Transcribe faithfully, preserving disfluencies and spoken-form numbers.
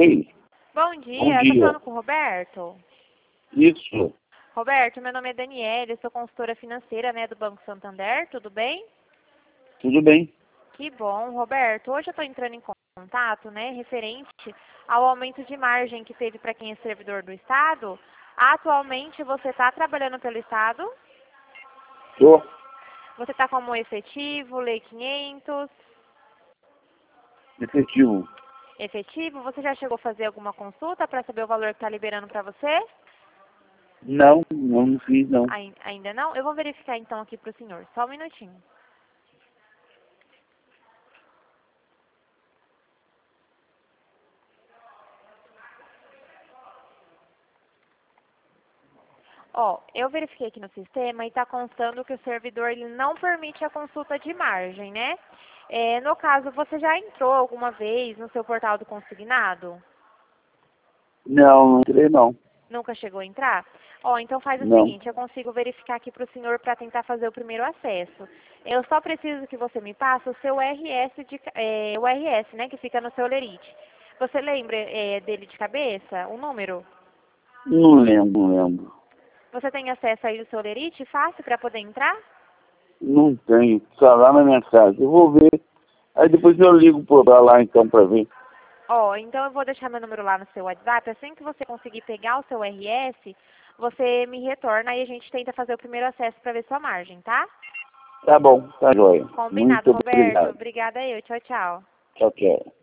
Oi, Bom bom dia, eu tô dia. falando com o Roberto. Isso, Roberto, meu nome é Daniela, eu sou consultora financeira, né, do Banco Santander, tudo bem? tudo bem? Que bom, Roberto. Hoje eu estou entrando em contato, né, referente ao aumento de margem que teve para quem é servidor do Estado. Atualmente você está trabalhando pelo Estado? Tô Você está como efetivo, lei quinhentos? efetivo. Efetivo? Você já chegou a fazer alguma consulta para saber o valor que está liberando para você? Não, não fiz não. Ai- Ainda não? Eu vou verificar então aqui para o senhor. Só um minutinho. Ó, eu verifiquei aqui no sistema e está constando que o servidor ele não permite a consulta de margem, né? É, no caso, você já entrou alguma vez no seu portal do consignado? Não, não entrei não. Nunca chegou a entrar? Ó, então faz o Não. seguinte, eu consigo verificar aqui para o senhor para tentar fazer o primeiro acesso. Eu só preciso que você me passe o seu R S, de, ca- é, o R S, né, que fica no seu lerite. Você lembra é, dele de cabeça, o número? Não lembro, não lembro. Você tem acesso aí do seu lerite fácil para poder entrar? Não tenho, tá lá na minha casa. Eu vou ver. Aí depois eu ligo pra lá então pra ver. Ó, então eu vou deixar meu número lá no seu WhatsApp. Assim que você conseguir pegar o seu R S, você me retorna e a gente tenta fazer o primeiro acesso para ver sua margem, tá? Tá bom, tá jóia. Combinado, Muito Roberto. obrigado. Obrigada eu. Tchau, tchau. Tchau, tchau.